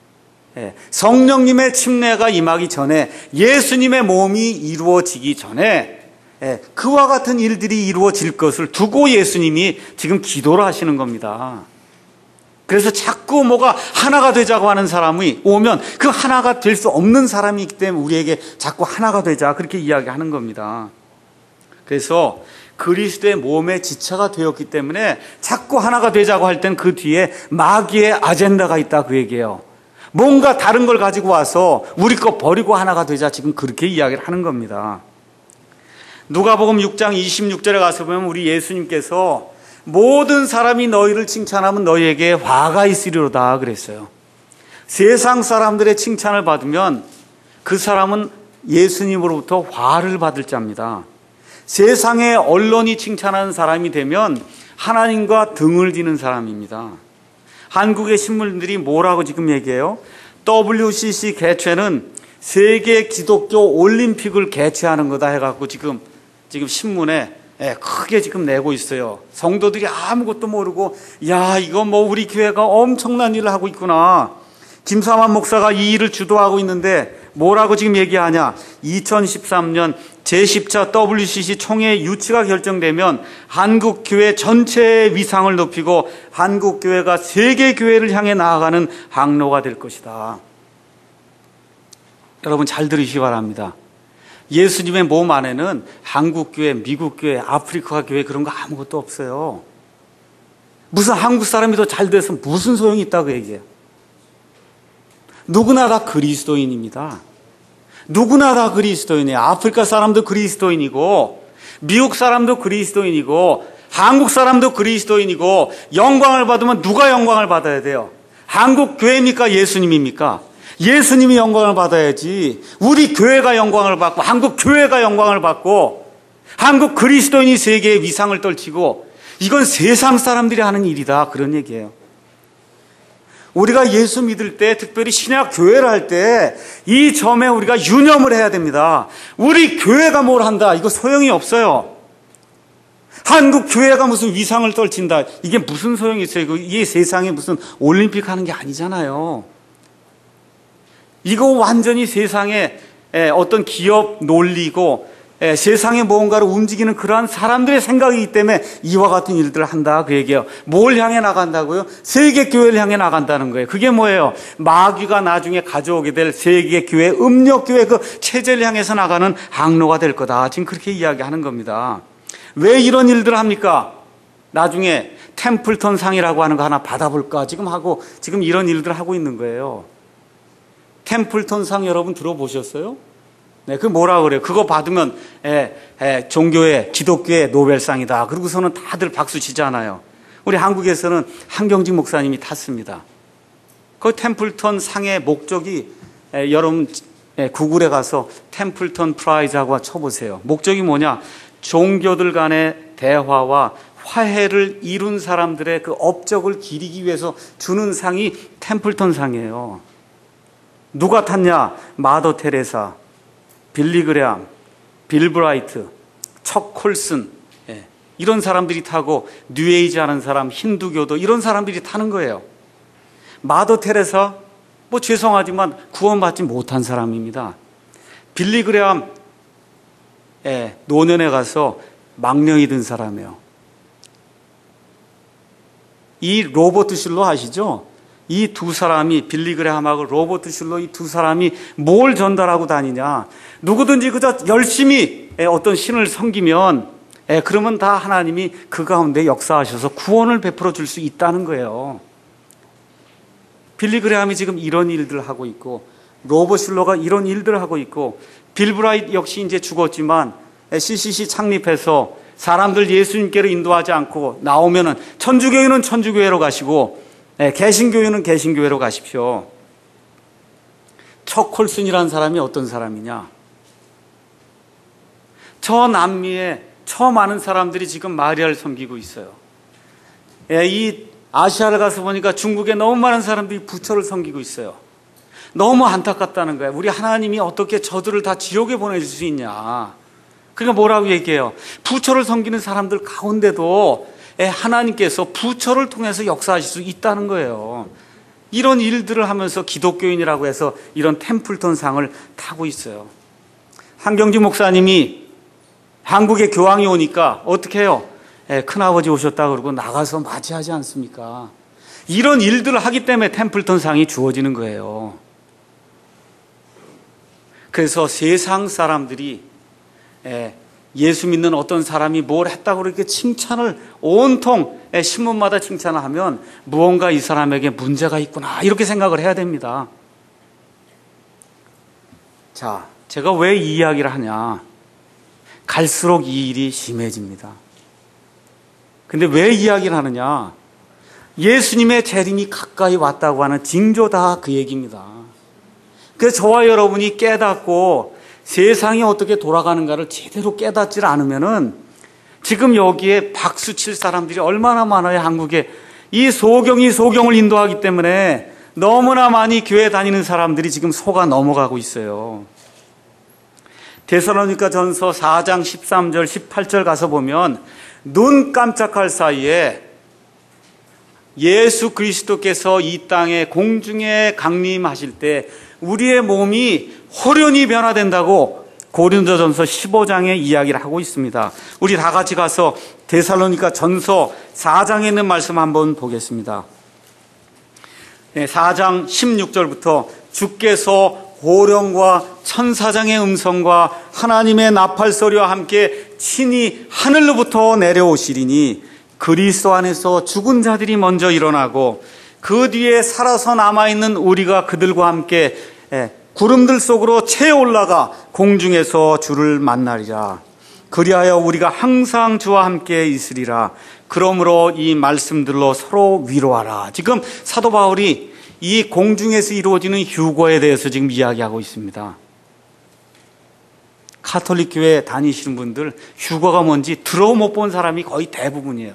성령님의 침례가 임하기 전에, 예수님의 몸이 이루어지기 전에 그와 같은 일들이 이루어질 것을 두고 예수님이 지금 기도를 하시는 겁니다. 그래서 자꾸 뭐가 하나가 되자고 하는 사람이 오면 그 하나가 될 수 없는 사람이 있기 때문에 우리에게 자꾸 하나가 되자 그렇게 이야기하는 겁니다. 그래서 그리스도의 몸의 지체가 되었기 때문에 자꾸 하나가 되자고 할 땐 그 뒤에 마귀의 아젠다가 있다 그 얘기예요. 뭔가 다른 걸 가지고 와서 우리 거 버리고 하나가 되자, 지금 그렇게 이야기를 하는 겁니다. 누가복음 육 장 이십육 절에 가서 보면 우리 예수님께서 모든 사람이 너희를 칭찬하면 너희에게 화가 있으리로다 그랬어요. 세상 사람들의 칭찬을 받으면 그 사람은 예수님으로부터 화를 받을 자입니다. 세상의 언론이 칭찬하는 사람이 되면 하나님과 등을 지는 사람입니다. 한국의 신문들이 뭐라고 지금 얘기해요? 더블유씨씨 개최는 세계 기독교 올림픽을 개최하는 거다 해갖고 지금 지금 신문에 예, 크게 지금 내고 있어요. 성도들이 아무것도 모르고, 야, 이거 뭐 우리 교회가 엄청난 일을 하고 있구나. 김삼환 목사가 이 일을 주도하고 있는데 뭐라고 지금 얘기하냐? 이천십삼 년 제십 차 더블유씨씨 총회 유치가 결정되면 한국교회 전체의 위상을 높이고 한국교회가 세계교회를 향해 나아가는 항로가 될 것이다. 여러분 잘 들으시기 바랍니다. 예수님의 몸 안에는 한국교회, 미국교회, 아프리카교회 그런 거 아무것도 없어요. 무슨 한국 사람이 더 잘 돼서 무슨 소용이 있다고 얘기해요. 누구나 다 그리스도인입니다. 누구나 다 그리스도인이에요. 아프리카 사람도 그리스도인이고 미국 사람도 그리스도인이고 한국 사람도 그리스도인이고 영광을 받으면 누가 영광을 받아야 돼요? 한국 교회입니까? 예수님입니까? 예수님이 영광을 받아야지. 우리 교회가 영광을 받고 한국 교회가 영광을 받고 한국 그리스도인이 세계의 위상을 떨치고 이건 세상 사람들이 하는 일이다. 그런 얘기예요. 우리가 예수 믿을 때, 특별히 신약 교회를 할 때 이 점에 우리가 유념을 해야 됩니다. 우리 교회가 뭘 한다. 이거 소용이 없어요. 한국 교회가 무슨 위상을 떨친다. 이게 무슨 소용이 있어요? 이게 세상에 무슨 올림픽 하는 게 아니잖아요. 이거 완전히 세상에 어떤 기업 논리고 세상의 무언가를 움직이는 그러한 사람들의 생각이기 때문에 이와 같은 일들을 한다 그 얘기예요. 뭘 향해 나간다고요? 세계교회를 향해 나간다는 거예요. 그게 뭐예요? 마귀가 나중에 가져오게 될 세계교회, 음력교회 그 체제를 향해서 나가는 항로가 될 거다. 지금 그렇게 이야기하는 겁니다. 왜 이런 일들을 합니까? 나중에 템플턴 상이라고 하는 거 하나 받아볼까 지금 하고 지금 이런 일들을 하고 있는 거예요. 템플턴 상 여러분 들어보셨어요? 네, 그 뭐라 그래요? 그거 받으면 에, 에, 종교의 기독교의 노벨상이다. 그러고서는 다들 박수 치잖아요. 우리 한국에서는 한경직 목사님이 탔습니다. 그 템플턴 상의 목적이 에, 여러분 에, 구글에 가서 템플턴 프라이즈하고 쳐보세요. 목적이 뭐냐? 종교들 간의 대화와 화해를 이룬 사람들의 그 업적을 기리기 위해서 주는 상이 템플턴 상이에요. 누가 탔냐? 마더 테레사, 빌리 그레암, 빌 브라이트, 척 콜슨, 예, 이런 사람들이 타고 뉴에이지 하는 사람, 힌두교도 이런 사람들이 타는 거예요. 마더 테레사 뭐 죄송하지만 구원받지 못한 사람입니다. 빌리 그레암 예, 노년에 가서 망령이 든 사람이에요. 이 로버트 슐러 아시죠? 이 두 사람이 빌리 그레함하고 로버트 슐러 이 두 사람이 뭘 전달하고 다니냐? 누구든지 그저 열심히 어떤 신을 섬기면 그러면 다 하나님이 그 가운데 역사하셔서 구원을 베풀어 줄 수 있다는 거예요. 빌리 그레함이 지금 이런 일들을 하고 있고 로버트 슐러가 이런 일들을 하고 있고 빌 브라이트 역시 이제 죽었지만 씨씨씨 창립해서 사람들 예수님께로 인도하지 않고 나오면은 천주교회는 천주교회로 가시고 네, 개신교회는 개신교회로 가십시오. 척 콜슨이라는 사람이 어떤 사람이냐? 저 남미에 저 많은 사람들이 지금 마리아를 섬기고 있어요. 예, 이 아시아를 가서 보니까 중국에 너무 많은 사람들이 부처를 섬기고 있어요. 너무 안타깝다는 거예요. 우리 하나님이 어떻게 저들을 다 지옥에 보내줄 수 있냐? 그러니까 뭐라고 얘기해요? 부처를 섬기는 사람들 가운데도 하나님께서 부처를 통해서 역사하실 수 있다는 거예요. 이런 일들을 하면서 기독교인이라고 해서 이런 템플턴 상을 타고 있어요. 한경직 목사님이 한국에 교황이 오니까 어떻게 해요? 큰아버지 오셨다 그러고 나가서 맞이하지 않습니까? 이런 일들을 하기 때문에 템플턴 상이 주어지는 거예요. 그래서 세상 사람들이 예수 믿는 어떤 사람이 뭘 했다고 그렇게 칭찬을 온통 신문마다 칭찬을 하면 무언가 이 사람에게 문제가 있구나 이렇게 생각을 해야 됩니다. 자, 제가 왜 이 이야기를 하냐? 갈수록 이 일이 심해집니다. 근데 왜 이야기를 하느냐? 예수님의 재림이 가까이 왔다고 하는 징조다 그 얘기입니다. 그래서 저와 여러분이 깨닫고 세상이 어떻게 돌아가는가를 제대로 깨닫지 않으면은 지금 여기에 박수 칠 사람들이 얼마나 많아요, 한국에. 이 소경이 소경을 인도하기 때문에 너무나 많이 교회 다니는 사람들이 지금 속아 넘어가고 있어요. 데살로니가 전서 사 장 십삼 절 십팔 절 가서 보면 눈 깜짝할 사이에 예수 그리스도께서 이 땅에 공중에 강림하실 때 우리의 몸이 호련히 변화된다고 고린도전서 십오 장에 이야기를 하고 있습니다. 우리 다 같이 가서 데살로니가 전서 사 장에 있는 말씀 한번 보겠습니다. 사 장 십육 절부터 주께서 호령과 천사장의 음성과 하나님의 나팔소리와 함께 친히 하늘로부터 내려오시리니 그리스도 안에서 죽은 자들이 먼저 일어나고 그 뒤에 살아서 남아있는 우리가 그들과 함께 구름들 속으로 채 올라가 공중에서 주를 만나리라. 그리하여 우리가 항상 주와 함께 있으리라. 그러므로 이 말씀들로 서로 위로하라. 지금 사도 바울이 이 공중에서 이루어지는 휴거에 대해서 지금 이야기하고 있습니다. 가톨릭 교회 다니시는 분들 휴거가 뭔지 들어 못 본 사람이 거의 대부분이에요.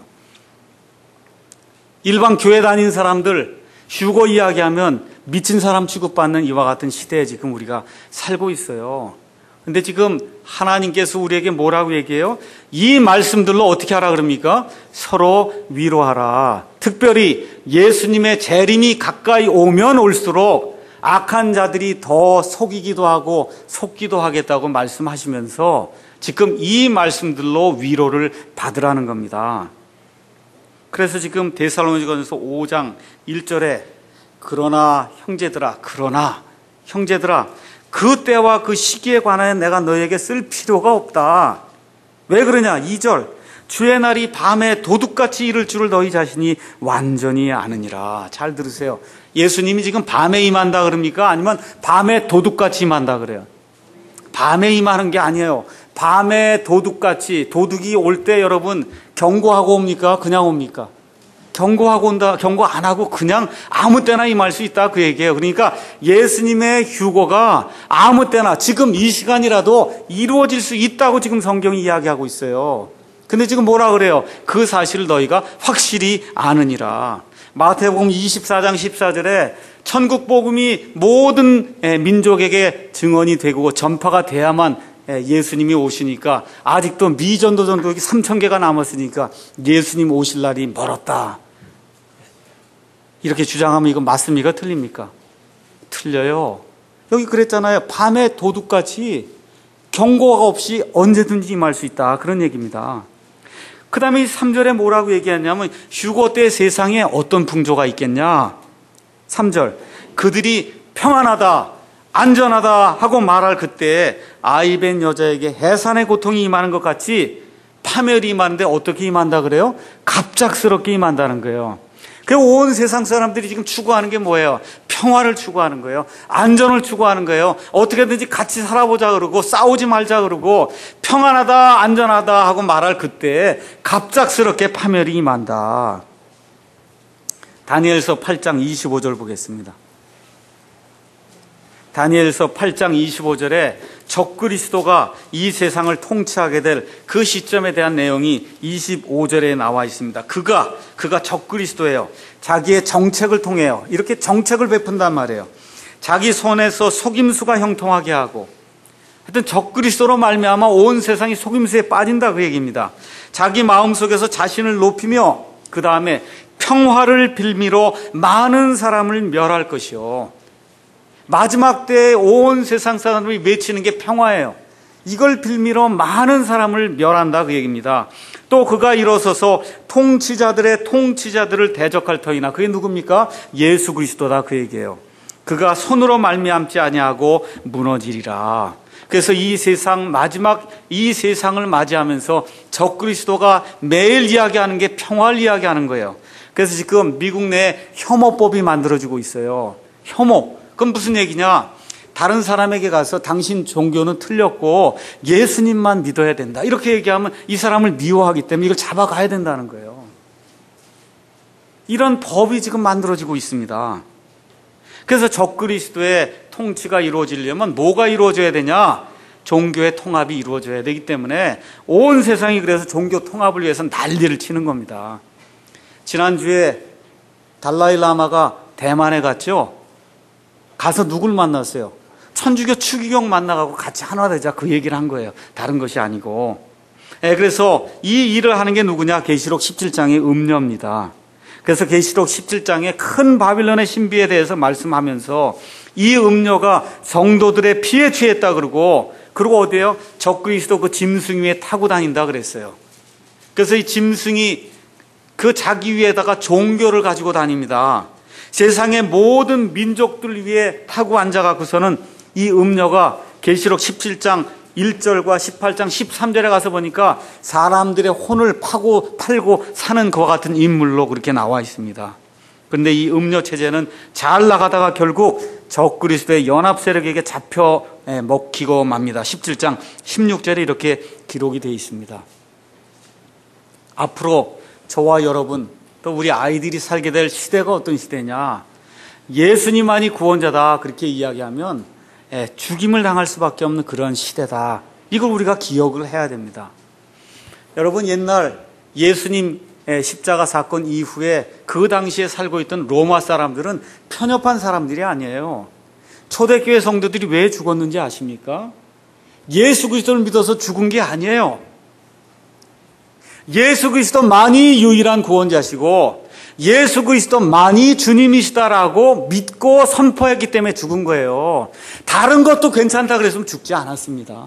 일반 교회 다니는 사람들 휴거 이야기하면 미친 사람 취급받는 이와 같은 시대에 지금 우리가 살고 있어요. 근데 지금 하나님께서 우리에게 뭐라고 얘기해요? 이 말씀들로 어떻게 하라 그럽니까? 서로 위로하라. 특별히 예수님의 재림이 가까이 오면 올수록 악한 자들이 더 속이기도 하고 속기도 하겠다고 말씀하시면서 지금 이 말씀들로 위로를 받으라는 겁니다. 그래서 지금 데살로니가전서 오 장 일 절에 그러나 형제들아 그러나 형제들아 그 때와 그 시기에 관하여 내가 너에게 쓸 필요가 없다. 왜 그러냐? 이 절 주의 날이 밤에 도둑같이 이를 줄을 너희 자신이 완전히 아느니라. 잘 들으세요. 예수님이 지금 밤에 임한다 그럽니까? 아니면 밤에 도둑같이 임한다 그래요? 밤에 임하는 게 아니에요. 밤에 도둑같이, 도둑이 올 때 여러분 경고하고 옵니까? 그냥 옵니까? 경고하고 온다, 경고 안 하고 그냥 아무 때나 임할 수 있다 그 얘기예요. 그러니까 예수님의 휴거가 아무 때나 지금 이 시간이라도 이루어질 수 있다고 지금 성경이 이야기하고 있어요. 근데 지금 뭐라 그래요? 그 사실을 너희가 확실히 아느니라. 마태복음 이십사 장 십사 절에 천국 복음이 모든 민족에게 증언이 되고 전파가 돼야만 예수님이 오시니까 아직도 미전도 전도기 삼천 개가 남았으니까 예수님 오실 날이 멀었다. 이렇게 주장하면 이거 맞습니까? 틀립니까? 틀려요. 여기 그랬잖아요. 밤에 도둑같이 경고가 없이 언제든지 임할 수 있다. 그런 얘기입니다. 그 다음에 삼 절에 뭐라고 얘기하냐면 휴거 때 세상에 어떤 풍조가 있겠냐. 삼 절 그들이 평안하다 안전하다 하고 말할 그때 아이 뵌 여자에게 해산의 고통이 임하는 것 같이 파멸이 임하는데 어떻게 임한다 그래요? 갑작스럽게 임한다는 거예요. 그 온 세상 사람들이 지금 추구하는 게 뭐예요? 평화를 추구하는 거예요. 안전을 추구하는 거예요. 어떻게든지 같이 살아보자 그러고 싸우지 말자 그러고 평안하다 안전하다 하고 말할 그때 갑작스럽게 파멸이 임한다. 다니엘서 팔 장 이십오 절 보겠습니다. 다니엘서 팔 장 이십오 절에 적그리스도가 이 세상을 통치하게 될 그 시점에 대한 내용이 이십오 절에 나와 있습니다. 그가 그가 적그리스도예요. 자기의 정책을 통해요. 이렇게 정책을 베푼단 말이에요. 자기 손에서 속임수가 형통하게 하고 하여튼 적그리스도로 말미암아 온 세상이 속임수에 빠진다 그 얘기입니다. 자기 마음속에서 자신을 높이며 그 다음에 평화를 빌미로 많은 사람을 멸할 것이요. 마지막 때에 온 세상 사람들이 외치는 게 평화예요. 이걸 빌미로 많은 사람을 멸한다 그 얘기입니다. 또 그가 일어서서 통치자들의 통치자들을 대적할 터이나 그게 누굽니까? 예수 그리스도다 그 얘기예요. 그가 손으로 말미암지 아니하고 무너지리라. 그래서 이 세상 마지막 이 세상을 맞이하면서 적그리스도가 매일 이야기하는 게 평화를 이야기하는 거예요. 그래서 지금 미국 내에 혐오법이 만들어지고 있어요. 혐오. 그럼 무슨 얘기냐? 다른 사람에게 가서 당신 종교는 틀렸고 예수님만 믿어야 된다. 이렇게 얘기하면 이 사람을 미워하기 때문에 이걸 잡아가야 된다는 거예요. 이런 법이 지금 만들어지고 있습니다. 그래서 적그리스도의 통치가 이루어지려면 뭐가 이루어져야 되냐? 종교의 통합이 이루어져야 되기 때문에 온 세상이 그래서 종교 통합을 위해서 난리를 치는 겁니다. 지난주에 달라이 라마가 대만에 갔죠? 가서 누굴 만났어요? 천주교 추기경 만나가고 같이 하나 되자 그 얘기를 한 거예요. 다른 것이 아니고. 예, 그래서 이 일을 하는 게 누구냐? 계시록 십칠 장의 음녀입니다. 그래서 계시록 십칠 장에 큰 바빌론의 신비에 대해서 말씀하면서 이 음녀가 성도들의 피에 취했다 그러고, 그리고 어디에요? 적그리스도 그 짐승 위에 타고 다닌다 그랬어요. 그래서 이 짐승이 그 자기 위에다가 종교를 가지고 다닙니다. 세상의 모든 민족들 위에 타고 앉아갖고서는 이 음녀가 계시록 십칠 장 일 절과 십팔 장 십삼 절에 가서 보니까 사람들의 혼을 파고 팔고 사는 그와 같은 인물로 그렇게 나와 있습니다. 그런데 이 음녀 체제는 잘 나가다가 결국 적그리스도의 연합 세력에게 잡혀 먹히고 맙니다. 십칠 장 십육 절에 이렇게 기록이 되어 있습니다. 앞으로 저와 여러분 또 우리 아이들이 살게 될 시대가 어떤 시대냐, 예수님만이 구원자다 그렇게 이야기하면 죽임을 당할 수밖에 없는 그런 시대다. 이걸 우리가 기억을 해야 됩니다. 여러분, 옛날 예수님 십자가 사건 이후에 그 당시에 살고 있던 로마 사람들은 편협한 사람들이 아니에요. 초대교회 성도들이 왜 죽었는지 아십니까? 예수 그리스도를 믿어서 죽은 게 아니에요. 예수 그리스도만이 유일한 구원자시고 예수 그리스도만이 주님이시다라고 믿고 선포했기 때문에 죽은 거예요. 다른 것도 괜찮다 그랬으면 죽지 않았습니다.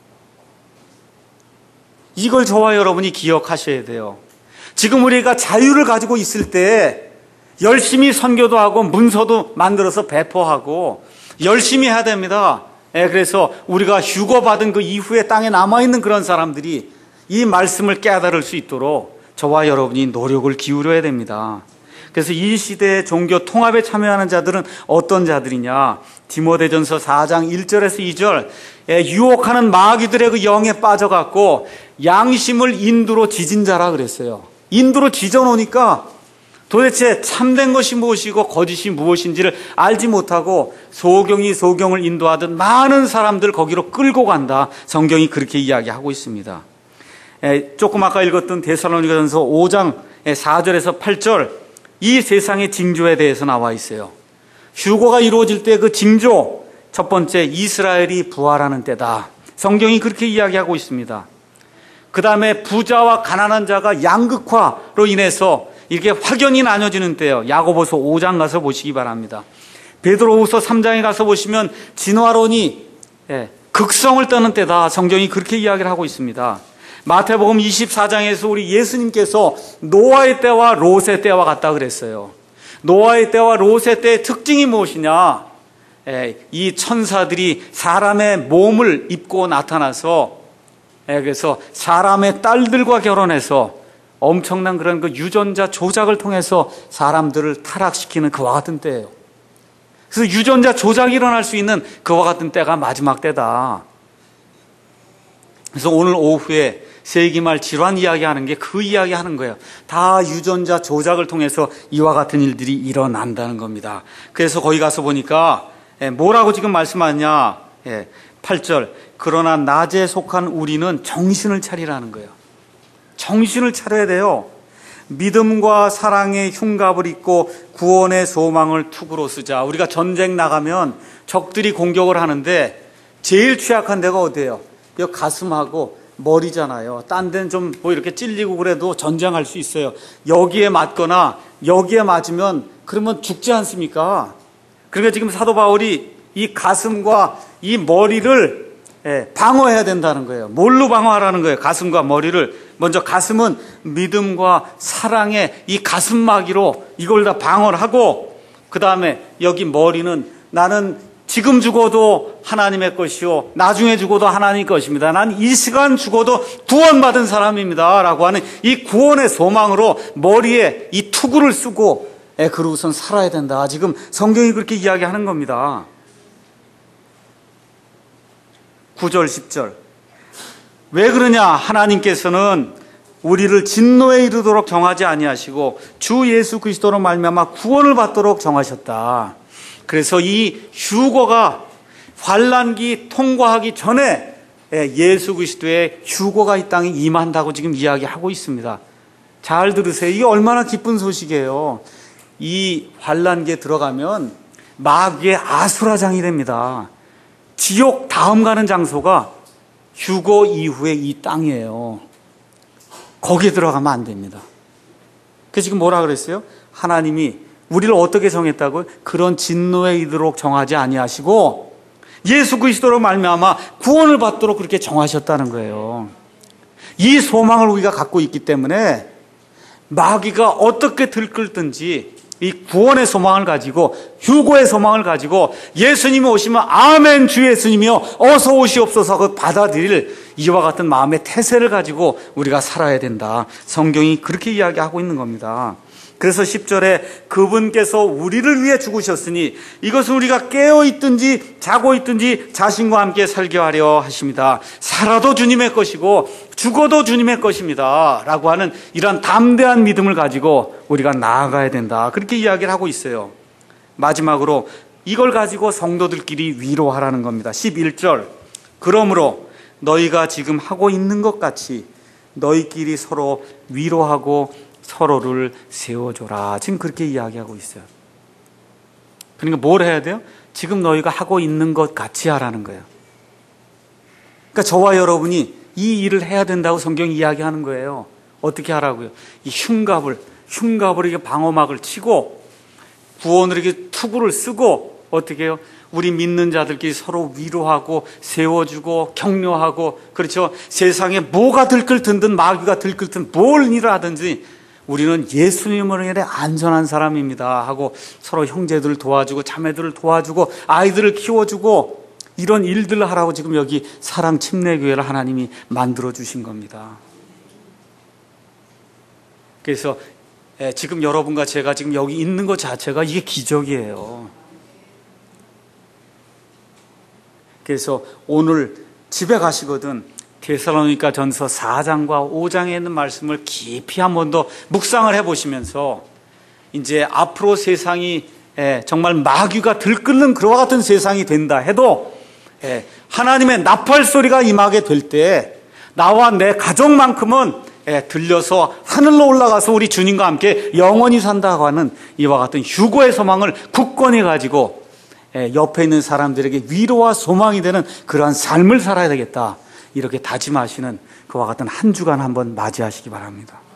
이걸 저와 여러분이 기억하셔야 돼요. 지금 우리가 자유를 가지고 있을 때 열심히 선교도 하고 문서도 만들어서 배포하고 열심히 해야 됩니다. 그래서 우리가 휴거받은 그 이후에 땅에 남아있는 그런 사람들이 이 말씀을 깨달을 수 있도록 저와 여러분이 노력을 기울여야 됩니다. 그래서 이 시대의 종교 통합에 참여하는 자들은 어떤 자들이냐? 디모데전서 사 장 일 절에서 이 절, 유혹하는 마귀들의 그 영에 빠져갖고 양심을 인두로 지진 자라 그랬어요. 인두로 지져놓으니까 도대체 참된 것이 무엇이고 거짓이 무엇인지를 알지 못하고 소경이 소경을 인도하듯 많은 사람들 거기로 끌고 간다. 성경이 그렇게 이야기하고 있습니다. 조금 아까 읽었던 데살로니가전서 오 장 사 절에서 팔 절, 이 세상의 징조에 대해서 나와 있어요. 휴거가 이루어질 때 그 징조, 첫 번째 이스라엘이 부활하는 때다. 성경이 그렇게 이야기하고 있습니다. 그 다음에 부자와 가난한 자가 양극화로 인해서 이렇게 확연히 나눠지는 때예요. 야고보서 오 장 가서 보시기 바랍니다. 베드로후서 삼 장에 가서 보시면 진화론이 극성을 떠는 때다. 성경이 그렇게 이야기를 하고 있습니다. 마태복음 이십사 장에서 우리 예수님께서 노아의 때와 롯의 때와 같다 그랬어요. 노아의 때와 롯의 때의 특징이 무엇이냐? 이 천사들이 사람의 몸을 입고 나타나서 그래서 사람의 딸들과 결혼해서 엄청난 그런 그 유전자 조작을 통해서 사람들을 타락시키는 그와 같은 때예요. 그래서 유전자 조작이 일어날 수 있는 그와 같은 때가 마지막 때다. 그래서 오늘 오후에 세기 말 질환 이야기하는 게 그 이야기 하는 거예요. 다 유전자 조작을 통해서 이와 같은 일들이 일어난다는 겁니다. 그래서 거기 가서 보니까 뭐라고 지금 말씀하냐? 팔 절, 그러나 낮에 속한 우리는 정신을 차리라는 거예요. 정신을 차려야 돼요. 믿음과 사랑의 흉갑을 입고 구원의 소망을 투구로 쓰자. 우리가 전쟁 나가면 적들이 공격을 하는데 제일 취약한 데가 어디예요? 이 가슴하고 머리잖아요. 딴 데는 좀 뭐 이렇게 찔리고 그래도 전쟁할 수 있어요. 여기에 맞거나 여기에 맞으면 그러면 죽지 않습니까? 그러니까 지금 사도 바울이 이 가슴과 이 머리를 방어해야 된다는 거예요. 뭘로 방어하라는 거예요? 가슴과 머리를. 먼저 가슴은 믿음과 사랑의 이 가슴막이로 이걸 다 방어를 하고, 그 다음에 여기 머리는 나는 지금 죽어도 하나님의 것이요 나중에 죽어도 하나님의 것입니다. 난 이 시간 죽어도 구원받은 사람입니다 라고 하는 이 구원의 소망으로 머리에 이 투구를 쓰고 그러고선 살아야 된다. 지금 성경이 그렇게 이야기하는 겁니다. 구 절 십 절, 왜 그러냐? 하나님께서는 우리를 진노에 이르도록 정하지 아니하시고 주 예수 그리스도로 말미암아 구원을 받도록 정하셨다. 그래서 이 휴거가 환난기 통과하기 전에 예수 그리스도의 휴거가 이 땅에 임한다고 지금 이야기하고 있습니다. 잘 들으세요. 이게 얼마나 기쁜 소식이에요. 이 환난기에 들어가면 마귀의 아수라장이 됩니다. 지옥 다음 가는 장소가 휴거 이후에 이 땅이에요. 거기에 들어가면 안 됩니다. 그 지금 뭐라 그랬어요? 하나님이 우리를 어떻게 정했다고요? 그런 진노에 이르도록 정하지 아니하시고 예수 그리스도로 말미암아 구원을 받도록 그렇게 정하셨다는 거예요. 이 소망을 우리가 갖고 있기 때문에 마귀가 어떻게 들끓든지 이 구원의 소망을 가지고 휴고의 소망을 가지고 예수님이 오시면 아멘 주 예수님이여 어서 오시옵소서 그 받아들일 이와 같은 마음의 태세를 가지고 우리가 살아야 된다. 성경이 그렇게 이야기하고 있는 겁니다. 그래서 십 절에 그분께서 우리를 위해 죽으셨으니 이것은 우리가 깨어 있든지 자고 있든지 자신과 함께 살게 하려 하십니다. 살아도 주님의 것이고 죽어도 주님의 것입니다. 라고 하는 이런 담대한 믿음을 가지고 우리가 나아가야 된다. 그렇게 이야기를 하고 있어요. 마지막으로 이걸 가지고 성도들끼리 위로하라는 겁니다. 십일 절 그러므로 너희가 지금 하고 있는 것 같이 너희끼리 서로 위로하고 서로를 세워줘라. 지금 그렇게 이야기하고 있어요. 그러니까 뭘 해야 돼요? 지금 너희가 하고 있는 것 같이 하라는 거예요. 그러니까 저와 여러분이 이 일을 해야 된다고 성경이 이야기하는 거예요. 어떻게 하라고요? 이 흉갑을, 흉갑을 이렇게 방어막을 치고 구원을 이렇게 투구를 쓰고 어떻게 해요? 우리 믿는 자들끼리 서로 위로하고 세워주고 격려하고 그렇죠. 세상에 뭐가 들끓든 마귀가 들끓든 뭘 일을 하든지 우리는 예수님을 위해 안전한 사람입니다 하고 서로 형제들을 도와주고 자매들을 도와주고 아이들을 키워주고 이런 일들을 하라고 지금 여기 사랑 침례교회를 하나님이 만들어 주신 겁니다. 그래서 지금 여러분과 제가 지금 여기 있는 것 자체가 이게 기적이에요. 그래서 오늘 집에 가시거든 데살로니가 전서 사 장과 오 장에 있는 말씀을 깊이 한 번 더 묵상을 해보시면서 이제 앞으로 세상이 정말 마귀가 들끓는 그와 같은 세상이 된다 해도 하나님의 나팔 소리가 임하게 될 때 나와 내 가족만큼은 들려서 하늘로 올라가서 우리 주님과 함께 영원히 산다고 하는 이와 같은 휴거의 소망을 굳건히 가지고 옆에 있는 사람들에게 위로와 소망이 되는 그러한 삶을 살아야 되겠다. 이렇게 다짐하시는 그와 같은 한 주간 한번 맞이하시기 바랍니다.